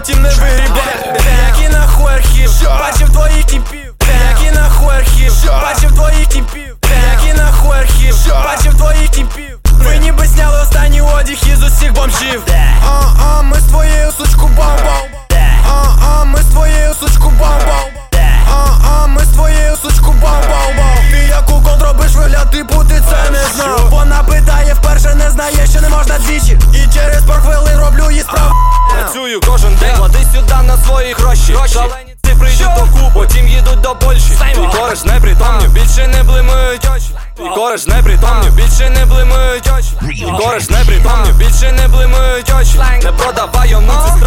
потім не вирібе. Які нахуй архів, бачив твоїх тіпів. Які нахуй архів, бачив твоїх тіпів. Які нахуй архів, бачив твоїх тіпів. Ви ніби сняли останній одяг із усіх бомжів. Ми з твоєю сучку бам-бам. Ми з твоєю сучку бам-бам. Ми з твоєю сучку бам-бам-бам. Ти яку контробиш вигляд, типу ти це не знав. Вона питає вперше, не знає, що не можна двічі. І через пару хвилин роблю їй справу. Працюю кожен день, клади сюди на свої гроші. Шалені цифри йдуть до кубу, потім їдуть до Польщі. Твій кореш непритомні, більше не блимають очі. Твій кореш непритомні, більше не блимають очі. Твій кореш непритомні, більше не блимають очі. Не продавай йому цю